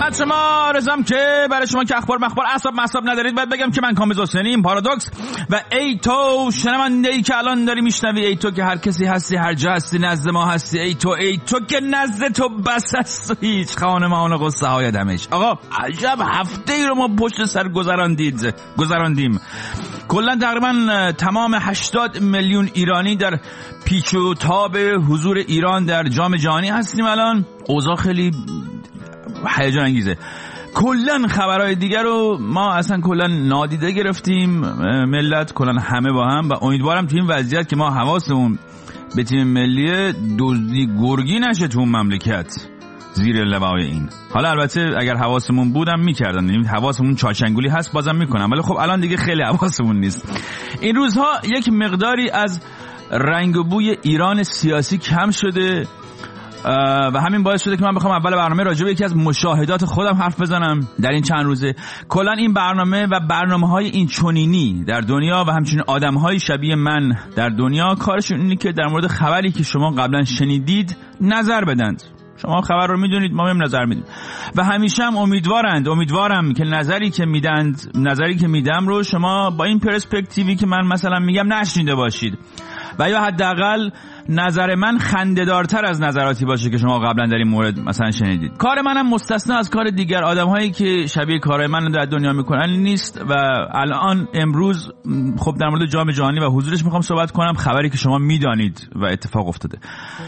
خدمت شما رزم که برای شما که اخبار مخبار اعصاب ندارید باید بگم که من کامبیز حسینیم، پارادوکس و ای تو شنونده ای که الان داری میشنوی، ای تو که هر کسی هستی، هر جا هستی، نزد ما هستی، ای تو که نزد تو بس هست هیچ خانمان و قصه های دمش. آقا عجب هفته ای رو ما پشت سر گذراندیم. کلا تقریبا تمام 80 میلیون ایرانی در پیچ و تاب حضور ایران در جام جهانی هستیم. الان اوضاع خیلی هیجان انگیزه. کلا خبرهای دیگر رو ما اصلا کلا نادیده گرفتیم، ملت کلا همه با هم، و امیدوارم تو این وضعیت که ما حواسمون به تیم ملی دزدی گرگی نشه تو مملکت زیر لوای این. حالا البته اگر حواسمون بودم میکردن، یعنی حواسمون چاچنگولی هست بازم میکنم، ولی خب الان دیگه خیلی حواسمون نیست. این روزها یک مقداری از رنگ و بوی ایران سیاسی کم شده و همین باعث شده که من بخوام اول برنامه راجع به یکی از مشاهدات خودم حرف بزنم در این چند روزه. کلا این برنامه و برنامه‌های این چنینی در دنیا و همچنین آدم‌های شبیه من در دنیا کارشون اینه که در مورد خبری که شما قبلا شنیدید نظر بدند. شما خبر رو میدونید، ما هم نظر میدیم و همیشه هم امیدوارم که نظری که میدم رو شما با این پرسپکتیوی که من مثلا میگم نشنیده باشید، و یا حداقل نظر من خنده‌دارتر از نظراتی باشه که شما قبلا در این مورد مثلا شنیدید. کار منم مستثنا از کار دیگر آدم‌هایی که شبیه کارهای من در دنیا میکنن نیست و الان امروز خب در مورد جام جهانی و حضورش میخوام صحبت کنم، خبری که شما میدانید و اتفاق افتاده.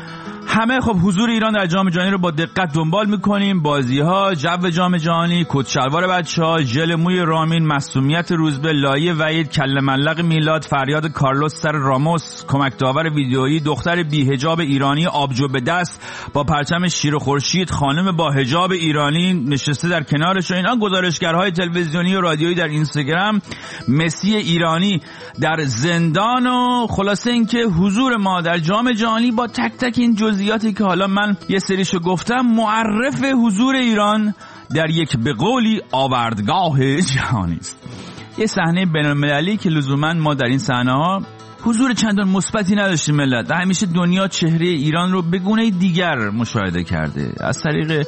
همه خب حضور ایران در جام جهانی رو با دقت دنبال میکنیم، بازی‌ها، جو جام جهانی، کت شلوار بچه‌ها، ژل موی رامین، معصومیت روزبه، لایه وحید، کله ملق میلاد، فریاد کارلوس سر راموس، کمک داور ویدئویی، دختر بی حجاب ایرانی آبجو به دست با پرچم شیر و خورشید، خانم با حجاب ایرانی نشسته در کنارش، اینا گزارشگرهای تلویزیونی و رادیویی در اینستاگرام، مسی ایرانی در زندان، و خلاصه اینکه حضور ما در جام جهانی با تک تک این جزئیاتی که حالا من یه سریشو گفتم معرف حضور ایران در یک به قولی آوردگاه جهانی است. یه صحنه بین‌المللی که لزوما ما در این صحنه‌ها حضور چندان مثبتی نداشتیم ملت، و همیشه دنیا چهره ایران رو به گونه دیگر مشاهده کرده از طریق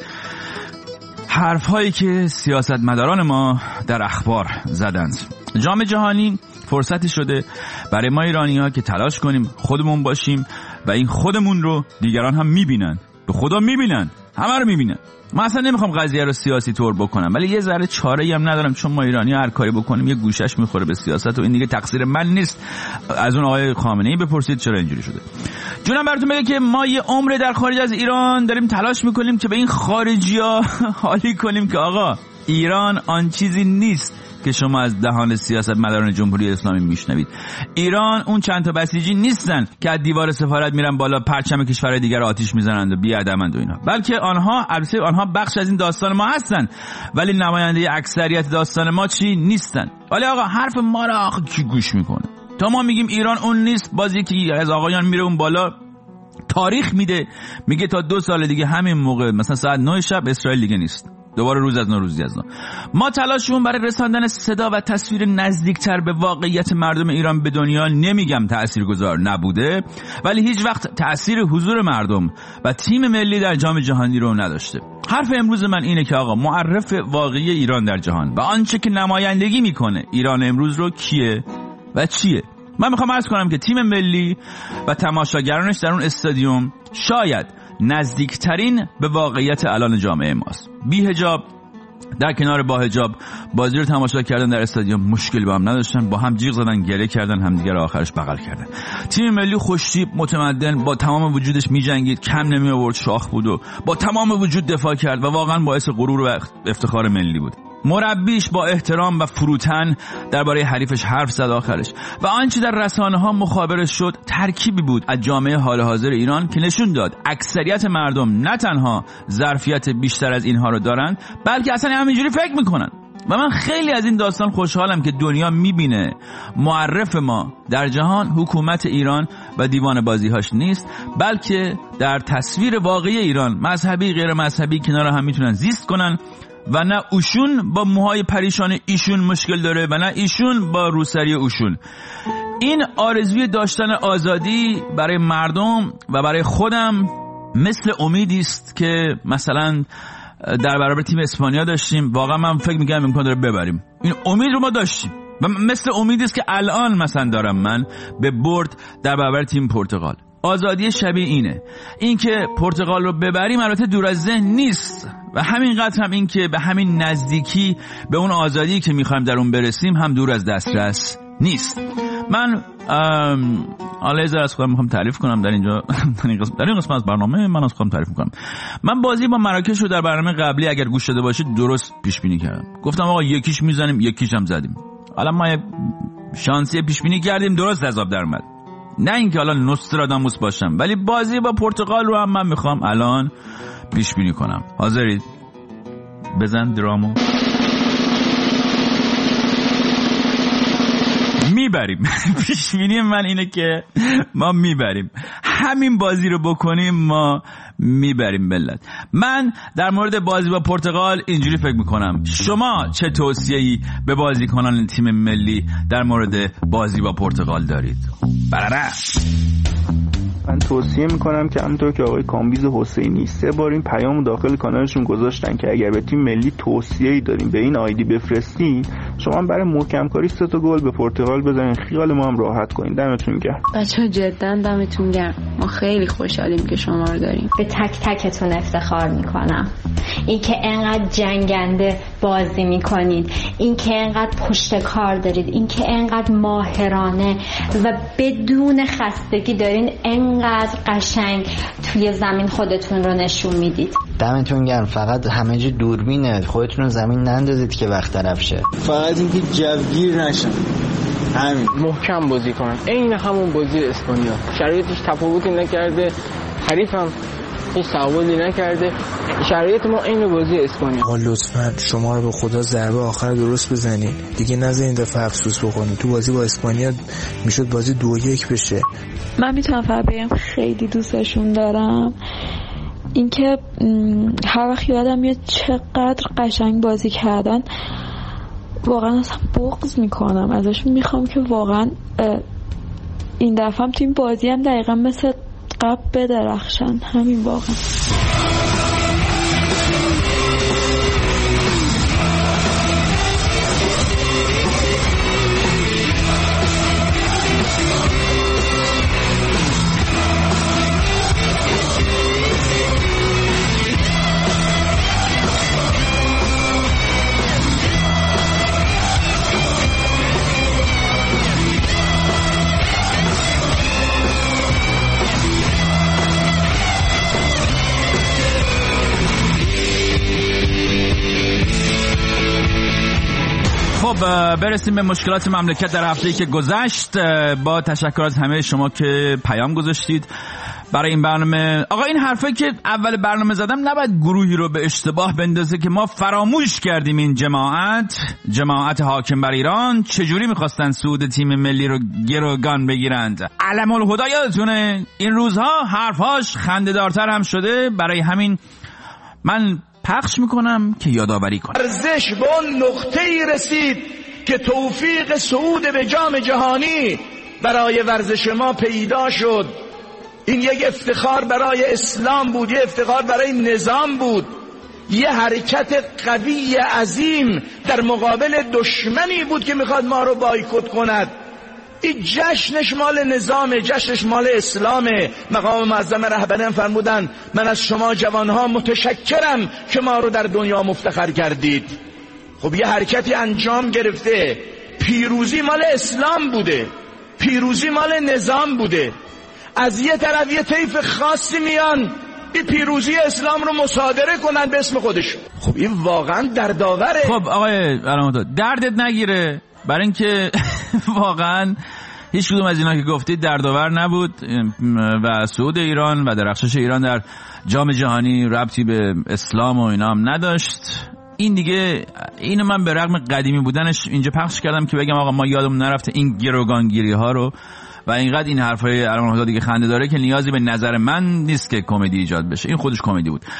حرف‌هایی که سیاستمداران ما در اخبار زدند. جام جهانی فرصتی شده برای ما ایرانی‌ها که تلاش کنیم خودمون باشیم و این خودمون رو دیگران هم می‌بینن، به خدا می‌بینن، همه رو می‌بینن. من اصلا نمیخوام قضیه رو سیاسی طور بکنم، ولی یه ذره چاره‌ای هم ندارم، چون ما ایرانی هر کاری بکنیم یه گوشش میخوره به سیاست و این دیگه تقصیر من نیست. از اون آقای خامنه‌ای بپرسید چرا اینجوری شده. جونم براتون بگه که ما یه عمر در خارج از ایران داریم تلاش میکنیم که به این خارجی‌ها حالی کنیم که آقا ایران آن چیزی نیست که شما از دهان سیاستمداران جمهوری اسلامی میشنوید. ایران اون چند تا بسیجی نیستن که از دیوار سفارت میرن بالا پرچم کشورهای دیگر آتیش میزنند و بی‌ادبند و اینا، بلکه آنها بخش از این داستان ما هستن، ولی نماینده اکثریت داستان ما چی نیستن. ولی آقا حرف ما را آخه کی گوش میکنه؟ تا ما میگیم ایران اون نیست، بازی که از آقایان میره اون بالا تاریخ میگه تا 2 سال دیگه همین موقع مثلا ساعت 9 شب اسرائیل دیگه نیست، دوباره روز از نو روزی از نو. ما تلاشمون برای رساندن صدا و تصویر نزدیکتر به واقعیت مردم ایران به دنیا نمیگم تاثیرگذار نبوده، ولی هیچ وقت تأثیر حضور مردم و تیم ملی در جام جهانی رو نداشته. حرف امروز من اینه که آقا معرف واقعی ایران در جهان و آنچه که نمایندگی میکنه ایران امروز رو کیه و چیه. من میخوام عرض کنم که تیم ملی و تماشاگرانش در اون استادیوم شاید نزدیکترین به واقعیت الان جامعه ماست. بی حجاب در کنار با حجاب بازی رو تماشا کردن در استادیوم، مشکلی با هم نداشتن، با هم جیغ زدن، گریه کردن، همدیگه رو آخرش بغل کردن. تیم ملی خوشتیپ متمدن با تمام وجودش میجنگید، کم نمی آورد، شاخ بود و با تمام وجود دفاع کرد و واقعا باعث غرور و افتخار ملی بود. مربیش با احترام و فروتن درباره حریفش حرف زد آخرش، و آنچه در رسانه‌ها مخابره شد ترکیبی بود از جامعه حال حاضر ایران که نشون داد اکثریت مردم نه تنها ظرفیت بیشتر از اینها رو دارن، بلکه اصلا همینجوری فکر میکنن. و من خیلی از این داستان خوشحالم که دنیا میبینه معرف ما در جهان حکومت ایران و دیوان بازیهاش نیست، بلکه در تصویر واقعی ایران مذهبی غیر مذهبی کنار هم میتونن زیست کنن، و نه اوشون با موهای پریشان ایشون مشکل داره و نه ایشون با روسری اوشون. این آرزوی داشتن آزادی برای مردم و برای خودم مثل امیدی است که مثلا در برابر تیم اسپانیا داشتیم. واقعا من فکر می‌کردم امکان داره ببریم. این امید رو ما داشتیم و مثل امیدی است که الان مثلا دارم من به برد در برابر تیم پرتغال. آزادی شبیه اینه، این که پرتغال رو ببریم البته دور از ذهن نیست و همینقدر هم این که به همین نزدیکی به اون آزادی که میخوایم در اون برسیم هم دور از دسترس نیست. من علیزه از خودم میخوام تعریف کنم در اینجا در این قسمت از برنامه من از خودم تعریف میکنم. من بازی با مراکش رو در برنامه قبلی اگر گوش داده باشید درست پیش بینی کردم. گفتم آقا یکیش میزنیم یکیش هم زدیم. حالا ما شانسی پیش بینی کردیم درست از آب در اومد. نه اینکه حالا نوستراداموس باشم، ولی بازی با پرتغال رو هم من میخوام الان پیش بینی کنم. حاضرید؟ بزن درامو. میبریم. پیش بینی من اینه که ما میبریم. همین بازی رو بکنیم ما میبریم ملت. من در مورد بازی با پرتغال اینجوری فکر میکنم. شما چه توصیه‌ای به بازیکنان تیم ملی در مورد بازی با پرتغال دارید؟ برره. من توصیه میکنم که همونطور که آقای کامبیز حسینی 3 بار این پیامو داخل کانالشون گذاشتن که اگر به تیم ملی توصیه‌ای داریم به این آیدی بفرستین، شما برای محکم کاری 3 تا گل به پرتغال بزنین، خیال ما هم راحت کنین. دمتون گرم. بچه‌ها جدا دمتون گرم. ما خیلی خوشحالیم که شما رو داریم. به تک تکتون افتخار میکنم. این که انقدر جنگنده بازی میکنید، این که انقدر پشت کار دارید، این که انقدر ماهرانه و بدون خستگی دارین انقدر قشنگ توی زمین خودتون رو نشون میدید. دمتون گرم. فقط همه جا دوربینه، خودتون رو زمین نندازید که وقت طرف شه. فقط اینکه جوگیر نشن، همین. محکم بازی کنن، عین همون بازی اسپانیا. شرایطش تفاوتی نکرده، حریفم هیچ تعاملی نکرده، شرایط ما عین بازی اسپانیا. لطفاً شما رو به خدا ضربه آخر درست بزنید دیگه، نذارین دفعه افسوس بکنید. تو بازی با اسپانیا میشد بازی 2-1 بشه. من میتونم فقط بگم خیلی دوستشون دارم. اینکه هر وقت یادم میاد چقدر قشنگ بازی کردن، واقعا اصلا بغض میکنم ازشون. میخوام که واقعا این دفعه هم تو این بازی هم دقیقا مثل قبل بدرخشن. همین واقعا. برسیم به مشکلات مملکت در هفته‌ای که گذشت. با تشکر از همه شما که پیام گذاشتید برای این برنامه. آقا این حرفه که اول برنامه زدم نباید گروهی رو به اشتباه بندازه که ما فراموش کردیم این جماعت حاکم بر ایران چجوری میخواستن سود تیم ملی رو گروگان بگیرند. علم الهدا یادتونه این روزها حرفاش خنده‌دارتر هم شده، برای همین من پخش میکنم که یادآوری کنم. ورزش به اون نقطه‌ای رسید که توفیق صعود به جام جهانی برای ورزش ما پیدا شد. این یک افتخار برای اسلام بود، یک افتخار برای نظام بود، یه حرکت قوی عظیم در مقابل دشمنی بود که میخواد ما رو بایکوت کند. این جشنش مال نظامه، جشنش مال اسلامه. مقام معظم رهبران فرمودن من از شما جوانها متشکرم که ما رو در دنیا مفتخر کردید. خب یه حرکتی انجام گرفته، پیروزی مال اسلام بوده، پیروزی مال نظام بوده. از یه طرف یه طیف خاصی میان این پیروزی اسلام رو مصادره کنن به اسم خودشون. خب این واقعا دردآوره. خب آقای علامت دردت نگیره، برای اینکه واقعا هیچ کدوم از اینا که گفتید دردآور نبود و صعود ایران و درخشش ایران در جام جهانی ربطی به اسلام و اینا هم نداشت. این دیگه اینو من به رغم قدیمی بودنش اینجا پخش کردم که بگم آقا ما یادمون نرفته این گروگانگیری ها رو و اینقدر این حرفای علامت دیگه خنده داره که نیازی به نظر من نیست که کمدی ایجاد بشه. این خودش کمدی بود.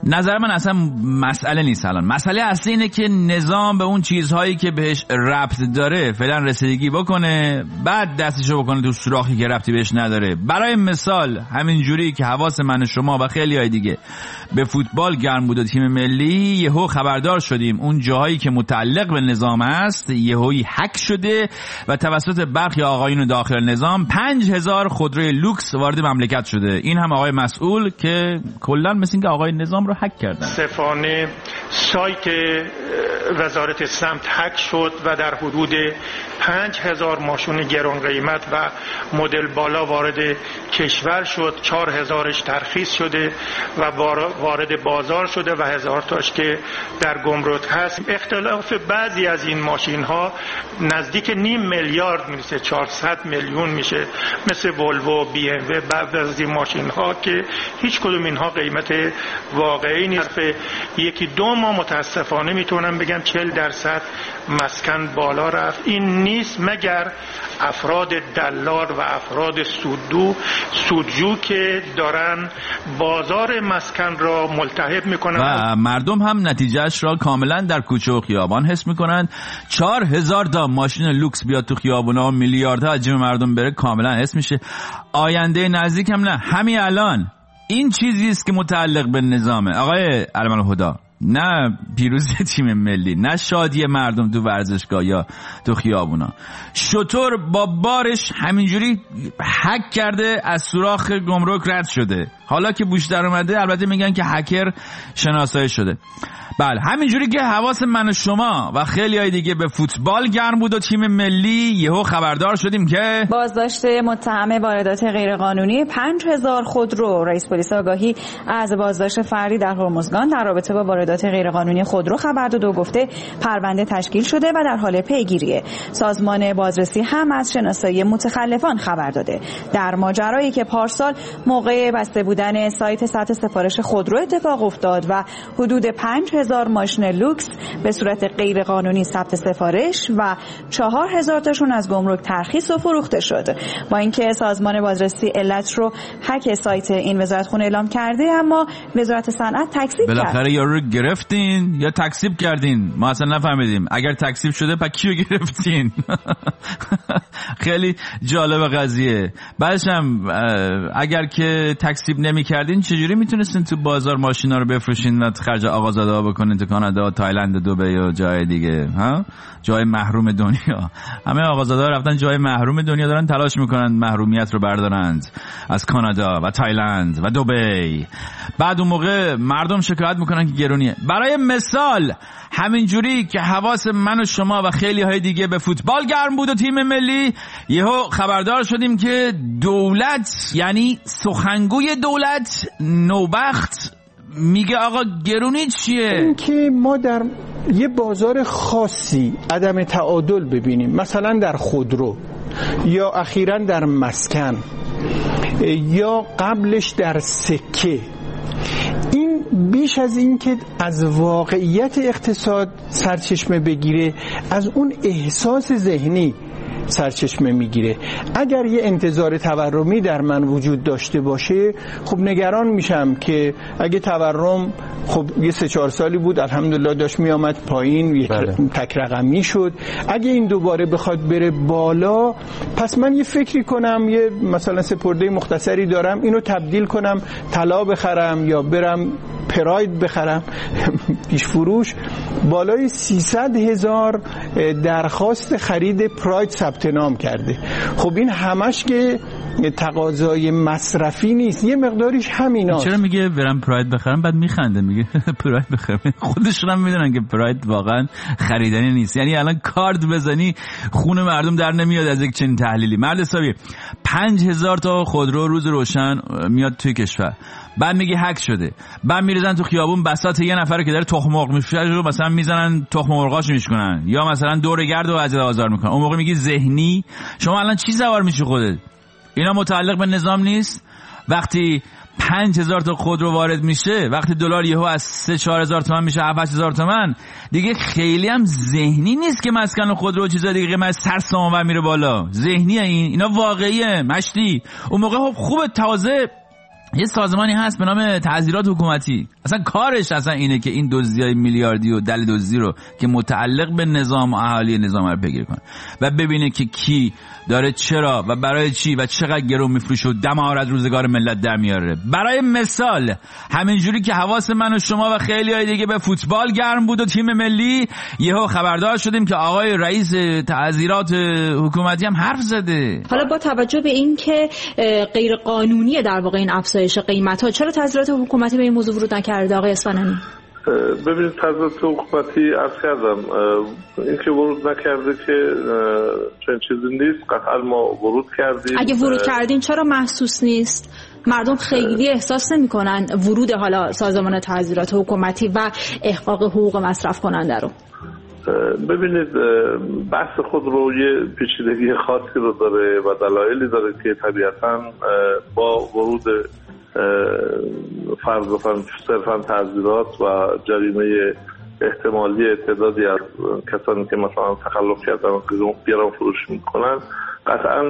نظر من اصلا مسئله نیست. الان مسئله اصلی اینه که نظام به اون چیزهایی که بهش ربط داره فعلا رسیدگی بکنه، بعد دستشو بکنه تو سوراخی که ربطی بهش نداره. برای مثال همین جوری که حواس من و شما و خیلی های دیگه به فوتبال گرم بود و تیم ملی، یهو خبردار شدیم اون جاهایی که متعلق به نظام است یهویی هک شده و توسط برخی آقایون داخل نظام 5000 خودروی لوکس وارد مملکت شده. این هم آقای مسئول که کلا مثل اینکه آقای نظام رو هک کردن. صفانه سایت وزارت سمت هک شد و در حدود 5000 ماشین گران قیمت و مدل بالا وارد کشور شد. 4000ش ترخیص شده و وارد بازار شده و 1000 تاش که در گمرک هست. اختلاف بعضی از این ماشین ها نزدیک نیم میلیارد میرسه، 400 میلیون میشه، مثل ولوو، بی ام و بعضی از این ماشین ها که هیچ کدوم اینها قیمت واقعی نیست. یکی دو ماه متاسفانه میتونم بگم 40% مسکن بالا رفت. این نیست مگر افراد دلال و افراد سودجو که دارن بازار مسکن را ملتهب میکنن و مردم هم نتیجهش را کاملا در کوچه و خیابان حس میکنن. 4000 تا ماشین لوکس بیاد تو خیابونا، میلیاردها حجم مردم بره، کاملا حس میشه. آینده نزدیک هم نه، همین الان این چیزی است که متعلق به نظامه. آقای علم الهدی، نه پیروزی تیم ملی، نه شادی مردم تو ورزشگاه یا تو خیابونا. شطور با بارش همینجوری هک کرده، از سوراخ گمرک رد شده. حالا که بوش در اومده البته میگن که هکر شناسایی شده. بله، همینجوری که حواس من و شما و خیلی های دیگه به فوتبال گرم بود و تیم ملی، یهو خبردار شدیم که بازداشت متهم واردات غیرقانونی 5000 خودرو. رئیس پلیس آگاهی از بازداشت فردی در هرمزگان در رابطه با واردات غیرقانونی خودرو خبر داد و گفته پرونده تشکیل شده و در حال پیگیریه. سازمان بازرسی هم از شناسایی متخلفان خبر داده. در ماجرایی که پارسال موقع بسته بودن سایت ثبت سفارش خودرو اتفاق افتاد و حدود 5000 ماشین لوکس به صورت غیر قانونی ثبت سفارش و 4000 تاشون از گمرک ترخیص و فروخته شد. با اینکه سازمان بازرسی علت رو هک سایت این وزارتخونه اعلام کرده، اما وزارت صنعت تکذیب کرد. بالاخره یارو رو گرفتین یا تکذیب کردین؟ ما اصلا نفهمیدیم. اگر تکذیب شده پس کیو گرفتین؟ خیلی جالب قضیه. بعدش هم اگر که تکذیب نمی‌کردین چجوری میتونستین تو بازار ماشینا رو بفروشین و خرج آقازاده بکنین تو کانادا، تایلند، دبی و جای دیگه؟ ها، جای محروم دنیا. همه آقازاده رفتن جای محروم دنیا، دارن تلاش میکنن محرومیت رو بردارند از کانادا و تایلند و دبی. بعد اون موقع مردم شکایت میکنن که گرونیه. برای مثال همینجوری که حواس من و شما و خیلی های دیگه به فوتبال گرم بود و تیم ملی، یهو خبردار شدیم که دولت، یعنی سخنگوی دولت نوبخت، میگه آقا گرونی چیه؟ این که ما در یه بازار خاصی عدم تعادل ببینیم، مثلا در خودرو یا اخیراً در مسکن یا قبلش در سکه، این بیش از این که از واقعیت اقتصاد سرچشمه بگیره، از اون احساس ذهنی سرچشمه میگیره. اگر یه انتظار تورمی در من وجود داشته باشه، خب نگران میشم که اگه تورم خب یه 3-4 سالی بود الحمدلله داشت میامد پایین، یک تک رقمی شد، اگه این دوباره بخواد بره بالا، پس من یه فکری کنم، یه مثلا سپرده مختصری دارم، اینو تبدیل کنم طلا بخرم یا برم پراید بخرم. پیش فروش بالای 300,000 درخواست خرید پراید ثبت نام کرده. خب این همش که تقاضای مصرفی نیست، یه مقداریش همیناست. چرا میگه برم پراید بخرم بعد میخنده، میگه پراید بخرم؟ خودشون هم میدونن که پراید واقعا خریدنی نیست. یعنی الان کارت بزنی خون مردم در نمیاد از یک چنین تحلیلی. مرد حسابی 5000 تا خودرو روز روشن میاد توی کشور، بعد میگه هک شده، بعد میریزن تو خیابون بساط یه نفر که داره تخم مرغ میفروشه رو مثلا میزنن، تخم مرغاشو میشکنن یا مثلا دورگرد و اذیت آزار میکنن. اون موقع میگی ذهنی؟ شما الان چی سوار میشی خودت؟ اینا متعلق به نظام نیست؟ وقتی 5000 تا خودرو وارد میشه، وقتی دلار یهو از 3-4 هزار تومان میشه 7-8 تومان، دیگه خیلی هم ذهنی نیست که مسکن و خودرو و چیزا دیگه قیمت سرسام میره بالا. ذهنیه اینا واقعیه مشتی. اون موقع خوبه تازه یه سازمانی هست به نام تعزیرات حکومتی. اصلا کارش اصلا اینه که این دزدی‌های میلیاردی و دل دزدی رو که متعلق به نظام و اهالی نظام رو بگیر کنه و ببینه که کی داره چرا و برای چی و چقدر گرون میفروشه و دمار از روزگار ملت در میاره. برای مثال همینجوری که حواس من و شما و خیلی‌های دیگه به فوتبال گرم بود و تیم ملی، یهو خبردار شدیم که آقای رئیس تعزیرات حکومتی هم حرف زده. حالا با توجه به این که غیر قانونیه در واقع این افزایش قیمت‌ها، چرا تعزیرات حکومتی به این موضوع ورود نکرده آقای اصفهانی؟ ببینید تعزیرات حکومتی عرض کردم این که ورود نکرده که چنین چیزی نیست. قطعا ما ورود کردیم. اگه ورود کردین چرا محسوس نیست؟ مردم خیلی احساس نمی‌کنن ورود حالا سازمان تعزیرات حکومتی و احقاق حقوق مصرف کننده رو. ببینید بحث خودرو یه پیچیدگی خاصی رو داره و دلایلی داره که طبیعتاً با ورود صرفاً تعزیرات و جریمه احتمالی تعدادی از کسانی که مثلا تخلف کردن و گران فروش میکنن قطعاً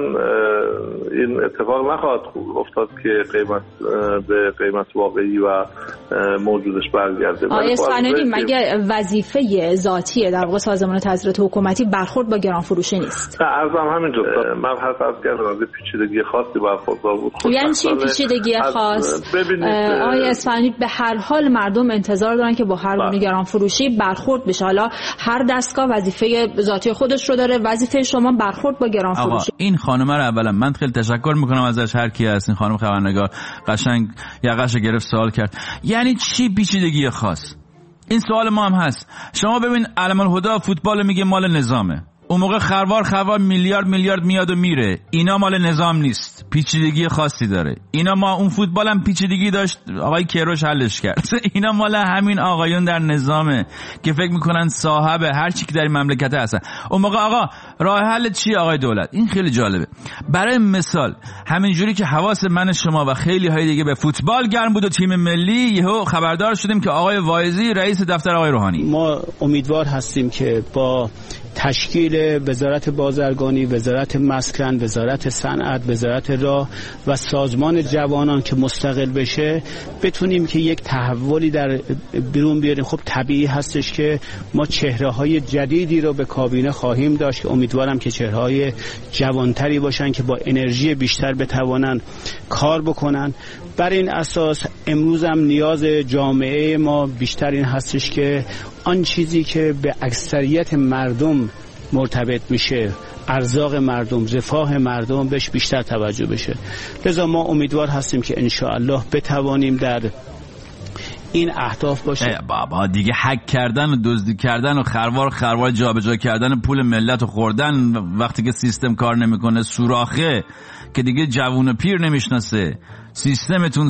این اتفاق نخواهد افتاد که قیمت به قیمت واقعی و موجودش برگرده. آقای اصفهانی مگه وظیفه ذاتیه در واقع سازمان تعزیرات حکومتی برخورد با گران فروشی نیست؟ نه عرضم همینجا من حرف از کردم از پیچیدگی خاصی برخوردار بود. یعنی چی پیچیدگی خاص؟ آقای اصفهانی به هر حال مردم انتظار دارن که با هر گونه گران فروشی برخورد بشه. حالا هر دستگاه وظیفه ذاتی خودش رو داره، وظیفه شما برخورد با گران فروشی. این خانم رو اولا من خیلی تشکر میکنم ازش، هر کی هست این خانم خبرنگار قشنگ یقه‌شو گرفت سوال کرد. یعنی چی پیچیدگی خاص؟ این سوال ما هم هست. شما ببین علم الهدی فوتبال میگه مال نظامه، اون موقع خروار میلیارد میاد و میره. اینا مال نظام نیست، پیچیدگی خاصی داره. اینا ما اون فوتبال هم پیچیدگی داشت، آقای کیروش حلش کرد. اینا مال همین آقایون در نظامه که فکر میکنن صاحب هر چی که در این مملکت هستن. اون موقع آقا راه حل چیه آقای دولت؟ این خیلی جالبه. برای مثال همینجوری که حواس من شما و خیلی های دیگه به فوتبال گرم بود و تیم ملی، یهو خبردار شدیم که آقای واعظی رئیس دفتر آقای روحانی. ما امیدوار هستیم که با تشکیل وزارت بازرگانی، وزارت مسکن، وزارت صنعت، وزارت راه و سازمان جوانان که مستقل بشه بتونیم که یک تحولی در بیرون بیاریم. خب طبیعی هستش که ما چهره‌های جدیدی رو به کابینه خواهیم داشت که امیدوارم که چهره‌های جوانتری باشن که با انرژی بیشتر بتوانن کار بکنن. بر این اساس امروز هم نیاز جامعه ما بیشتر این هستش که آن چیزی که به اکثریت مردم مرتبط میشه، ارزاق مردم، رفاه مردم، بهش بیشتر توجه بشه. لذا ما امیدوار هستیم که انشاءالله بتوانیم در این اهداف باشه. بابا دیگه حک کردن و دزدی کردن و خروار جابجا کردن پول ملت و خوردن وقتی که سیستم کار نمیکنه سوراخه که دیگه جوون و پیر نمیشناسه. سیستمتون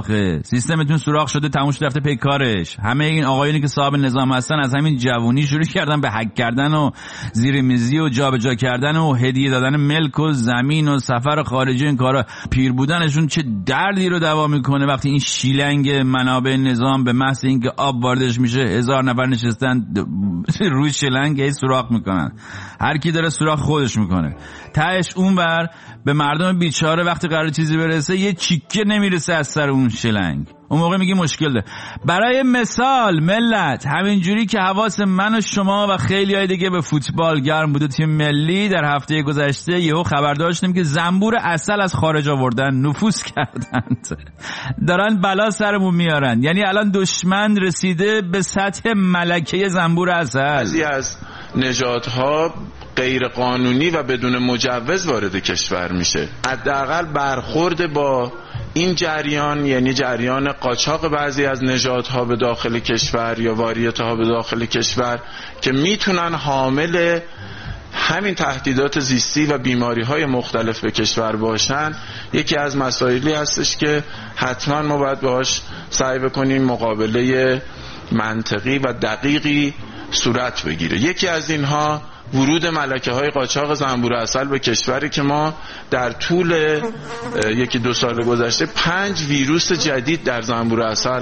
سوراخ شده، تموم شده رفته پی کارش. همه این آقایونی که صاحب نظام هستن از همین جوونی شروع کردن به حک کردن و زیر میزی و جابجا کردن و هدیه دادن ملک و زمین و سفر خارجی. این کارا پیر بودنشون چه دردی رو دوا میکنه وقتی این شیلنگ منابع نظام به محض اینکه آب واردش میشه 1000 نفر نشستن روی شیلنگ هی سوراخ میکنن. هر کی داره سوراخ خودش میکنه. تهش اونور به مردم بیچاره وقتی قرار چیزی برسه یه چیکه نمیرسه از سر اون شلنگ. اون موقع میگی مشکل ده. برای مثال ملت همینجوری که حواس من و شما و خیلی های دیگه به فوتبال گرم بود و تیم ملی، در هفته گذشته یهو خبر داشتیم که زنبور عسل از خارج آوردن، نفوذ کردند، دارن بلا سرمون میارن. یعنی الان دشمن رسیده به سطح ملکه زنبور عسل. بعضی از نژادها غیر قانونی و بدون مجوز وارد کشور میشه. حداقل برخورد با این جریان، یعنی جریان قاچاق بعضی از نژادها به داخل کشور یا واریتها به داخل کشور که میتونن حامل همین تهدیدات زیستی و بیماری‌های مختلف به کشور باشن، یکی از مسائلی هستش که حتما ما باید باهاش سعی بکنیم مقابله منطقی و دقیقی صورت بگیره. یکی از اینها ورود ملکه‌های قاچاق زنبور عسل به کشوری که ما در طول 1-2 سال گذشته 5 ویروس جدید در زنبور عسل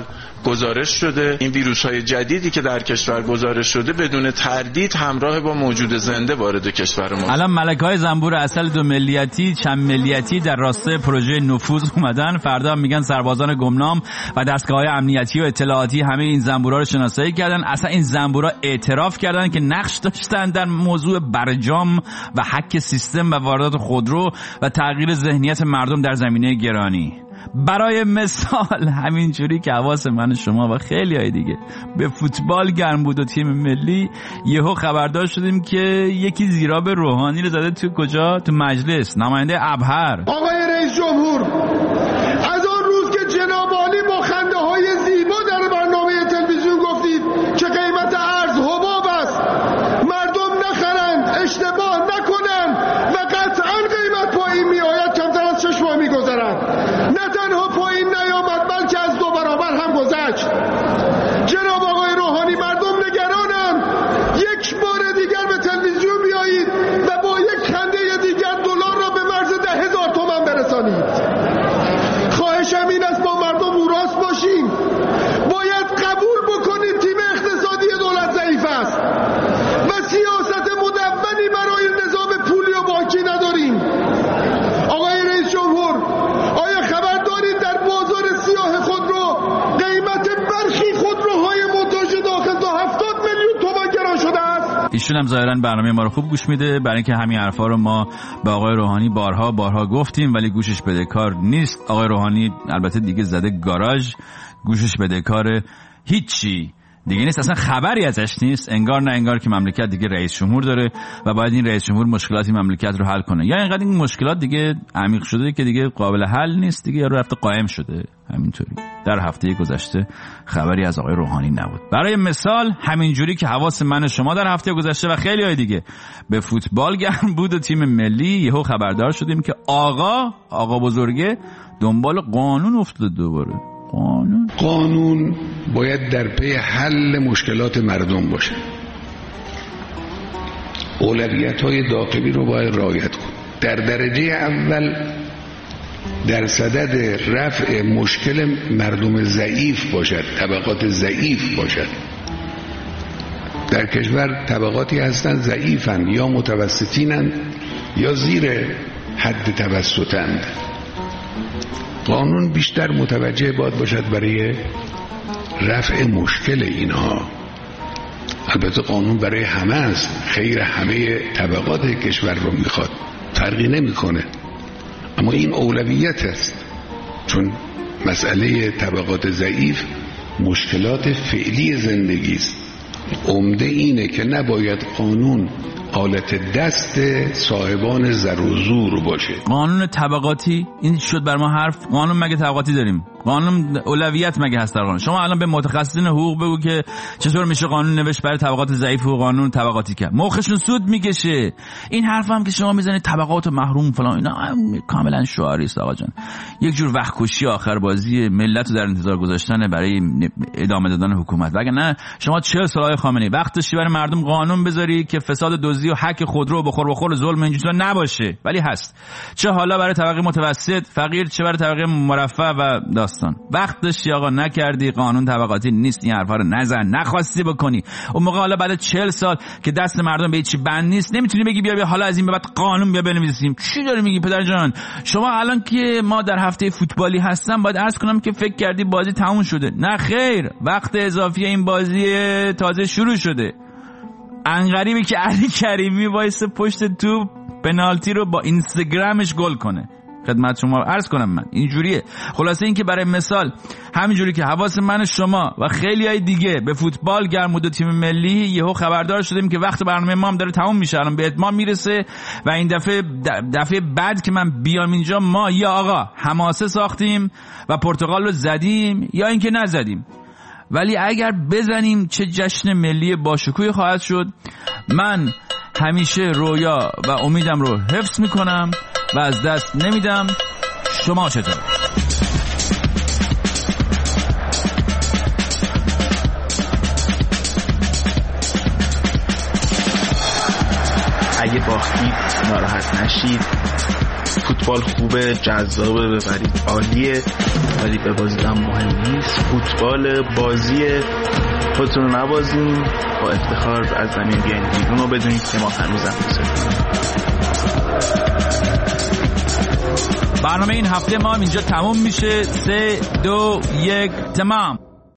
گزارش شده. این ویروس‌های جدیدی که در کشور گزارش شده بدون تردید همراه با موجود زنده وارد کشور ما. الان ملک‌های زنبور اصل دو ملیتی چند ملیتی در راستای پروژه نفوذ اومدن. فردا میگن سربازان گمنام و دستگاه‌های امنیتی و اطلاعاتی همه این زنبورا رو شناسایی کردن. اصلا این زنبورا اعتراف کردن که نقش داشتن در موضوع برجام و حک سیستم و واردات خودرو و تغییر ذهنیت مردم در زمینه گرانی. برای مثال همینجوری که حواس من شما و خیلی های دیگه به فوتبال گرم بود و تیم ملی، یهو خبردار شدیم که یکی زیراب روحانی رو زده تو کجا؟ تو مجلس، نماینده ابهر. آقای رئیس جمهور، از آن روز که جناب عالی با خنده های زیبا در برنامه تلویزیون گفتید که قیمت ارز حباب است، مردم نخرند، اشتباه نکنند و قطعا قیمت پایین می آید، کمتر از 6 ماه می گذرد. نه تنها پایین نیامد بلکه از 2 برابر هم گذشت. جناب آقای روحانی، مردم نگرانند. یک بار دیگر به تلویزیون بیایید و با یک خنده دیگر دلار را به مرز 10,000 تومان برسانید. خواهشم این است با مردم رو راست باشیم. باید قبول بکنید تیم اقتصادی دولت ضعیف است و سیاست مدونی برای نظام پولی و بانکی نداریم. آقای رئیس جمهور، آیا خبر دارید در بازار سیاه خودرو قیمت برخی خودروهای منتاژ داخل تا 70 میلیون تومان گران شده است؟ ایشون هم ظاهرا برنامه ما رو خوب گوش میده، برای اینکه همین حرفا رو ما به آقای روحانی بارها گفتیم ولی گوشش بدهکار نیست. آقای روحانی البته دیگه زده گاراژ، گوشش بدهکار هیچی دیگه نیست، اصلا خبری ازش نیست. انگار نه انگار که مملکت دیگه رئیس جمهور داره و باید این رئیس جمهور مشکلات مملکت رو حل کنه، یا اینقدر این مشکلات دیگه عمیق شده که دیگه قابل حل نیست دیگه، یارو رفته قائم شده. همینطوری در هفته گذشته خبری از آقای روحانی نبود. برای مثال همینجوری که حواس من و شما در هفته گذشته و خیلی های دیگه به فوتبال گرم بود و تیم ملی، یهو خبردار شدیم که آقا بزرگه دنبال قانون افتاده. دوباره قانون باید در پی حل مشکلات مردم باشه. اولویت‌های داخلی رو باید رعایت کن. در درجه اول در صدد رفع مشکل مردم ضعیف باشد، طبقات ضعیف باشد. در کشور طبقاتی هستند ضعیفند، یا متوسطینند یا زیر حد توسطند. قانون بیشتر متوجه باید باشد برای رفع مشکل اینها. البته قانون برای همه است، خیر همه طبقات کشور رو میخواد، فرقی نمیکنه، اما این اولویت است، چون مسئله طبقات ضعیف مشکلات فعلی زندگی است. عمده اینه که نباید قانون حالت دست صاحبان زر و زور باشه. قانون طبقاتی این شد بر ما حرف. قانون مگه طبقاتی داریم؟ قانون اولویت مگه هست در قانون؟ شما الان به متخصصین حقوق بگو که چطور میشه قانون نوشت برای طبقات ضعیف و قانون طبقاتی کرد، مخشون سود میکشه. این حرف هم که شما میزنید طبقات محروم فلان، اینا کاملا شعاری است آقا جان. یک جور وقت کشی آخر بازی ملت رو در انتظار گذاشتن برای ادامه دادن حکومت. وگرنه شما 40 سال خامنه‌ای وقتش برای مردم قانون بذاری که فساد دزدی و حک خودرو بخور ظلم اینجوری نباشه، ولی هست. چه حالا برای طبقه متوسط فقیر، چه برای طبقه مرفه و داستان. وقتش آقا نکردی، قانون طبقاتی نیست، این حرفا رو نزن، نخواستی بکنی. اون موقع حالا بعد 40 سال که دست مردم به چی بند نیست، نمیتونی بگی بیا حالا از این به بعد قانون بیا بنویسیم. چی داری میگی پدر جان؟ شما الان که ما در هفته فوتبالی هستم باید عرض کنم که فکر کردی بازی تموم شده. نه خیر، وقت اضافی این بازی تازه شروع شده. انقریبی که علی کریمی وایسه پشت توپ پنالتی رو با اینستاگرامش گل کنه. خدمت شما عرض کنم من اینجوریه. خلاصه این که برای مثال همینجوری که حواس من شما و خیلی های دیگه به فوتبال گرم بود و تیم ملی، یهو خبردار شدیم که وقت برنامه ما هم داره تموم میشه، الان به اتمام میرسه و این دفعه بعد که من بیام اینجا ما یا آقا حماسه ساختیم و پرتغال رو زدیم یا اینکه نزدیم، ولی اگر بزنیم چه جشن ملی باشکوهی خواهد شد. من همیشه رویا و امیدم رو حفظ میکنم و از دست نمیدم. شما چطور؟ اگه باختید ناراحت نشید، فوتبال خوبه، جذابه، ببرید عالیه، ولی به بازی هم مهم نیست. فوتبال بازی، خودتون رو نبازین، با افتخار از زمین بیاین بیرون رو بدونید که ما هنوزم دوست. برنامه این هفته ما اینجا تموم میشه. 3 2 1 تمام.